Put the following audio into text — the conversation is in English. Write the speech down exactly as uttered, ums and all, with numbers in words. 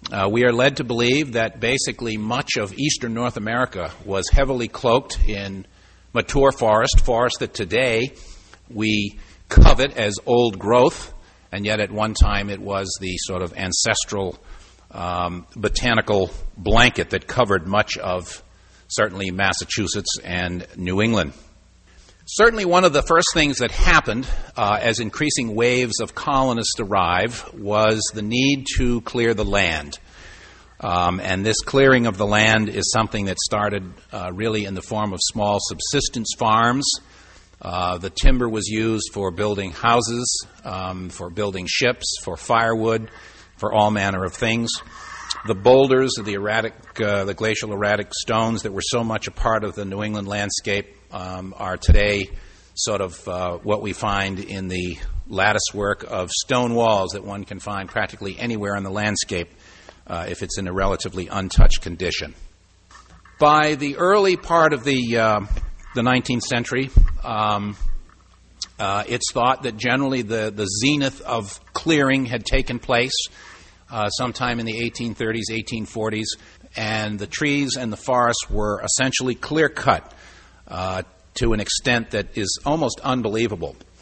Uh, we are led to believe that basically much of eastern North America was heavily cloaked in mature forest, forest that today we covet as old growth, and yet at one time it was the sort of ancestral um, botanical blanket that covered much of certainly Massachusetts and New England. Certainly one of the first things that happened uh, as increasing waves of colonists arrived was the need to clear the land. Um, and this clearing of the land is something that started uh, really in the form of small subsistence farms. Uh, the timber was used for building houses, um, for building ships, for firewood, for all manner of things. The boulders, the erratic, uh, the glacial erratic stones that were so much a part of the New England landscape um, are today sort of uh, what we find in the lattice work of stone walls that one can find practically anywhere in the landscape uh, if it's in a relatively untouched condition. By the early part of the uh, the nineteenth century, um, uh, it's thought that generally the, the zenith of clearing had taken place uh, sometime in the eighteen thirties, eighteen forties, and the trees and the forests were essentially clear-cut uh, to an extent that is almost unbelievable.